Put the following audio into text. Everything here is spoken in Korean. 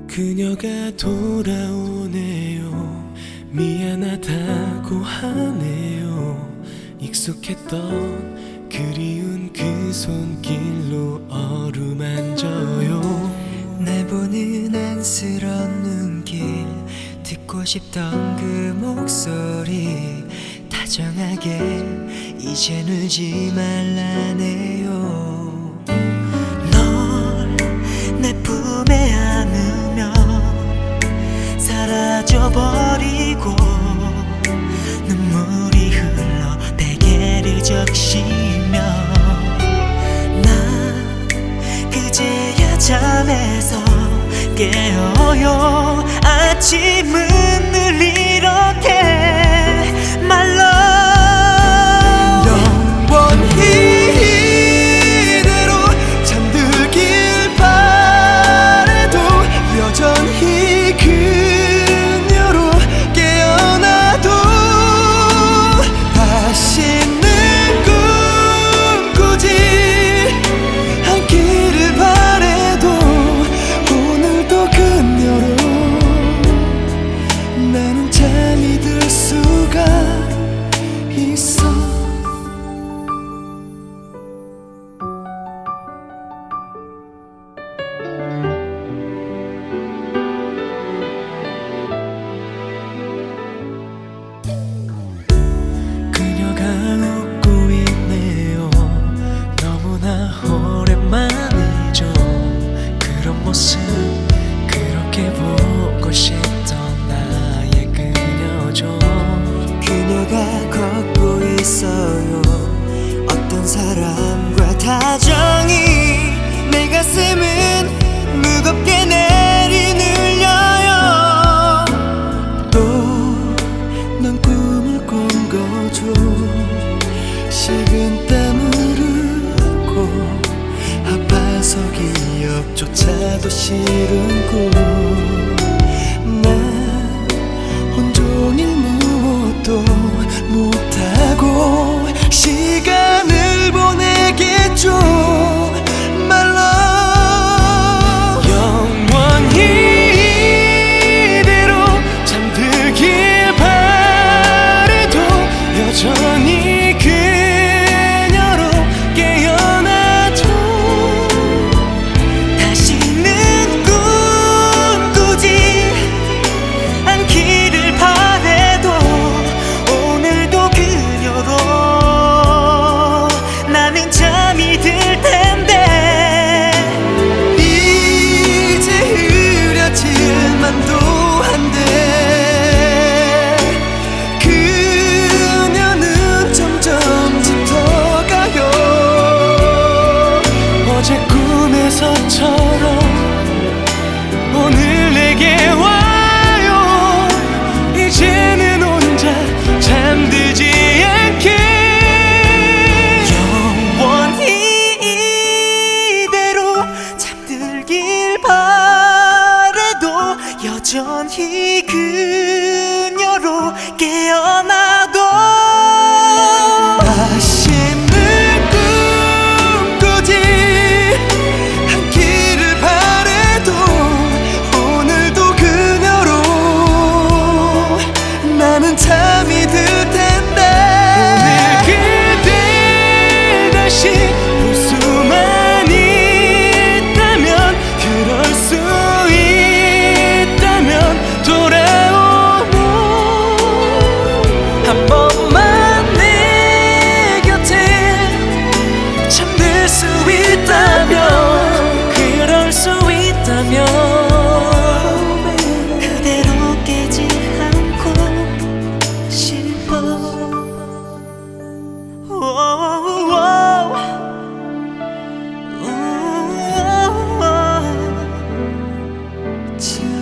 그녀가 돌아오네요. 미안하다고 하네요. 익숙했던 그리운 그 손길로 어루만져요. 날 보는 안쓰러운 눈길, 듣고 싶던 그 목소리, 다정하게 이젠 울지 말라네요. 널 내 품에 안으며 사라져버리고 눈물이 흘러 베개를 적시며 난 그제야 잠에서 깨어요. 아침은 늘 이렇게 말라. 그렇게 보고 싶던 나의 그녀죠. 그녀가 걷고 있어요. 어떤 사람과 다정히 내 가슴은 무겁게 내리눌려요. 또 난 꿈을 꾼 거죠. 식은 땀을 흘고 아파서 기억조차도 싫은 꿈. 난 온종일 무엇도 못하고 시간을 보내겠죠. 말로 영원히 이대로 잠들길 바래도 여전히 그녀로 깨어나도 다시는 꿈꾸지 않기를 바래도 오늘도 그녀로 나는 잠이 들 텐데. 이제 흐려질 만도 한데 그녀는 점점 짙어가요. 어제 꿈에서처럼 오늘 내게 와요. 이제는 혼자 잠들지 않게 영원히 이대로 잠들길 바래도 여전히 그녀로 깨어나도 다시는 꿈꾸지 않기를 바래도 오늘도 그녀로 나는 잠이 들 텐데. 오늘 그댈 다시 볼 수만 있다면 그럴 수 있다면 돌아오면 한 번만 내 곁에 잠들 수 있다면 그럴 수 있다면 그대로 깨지 않고 싶어. 지금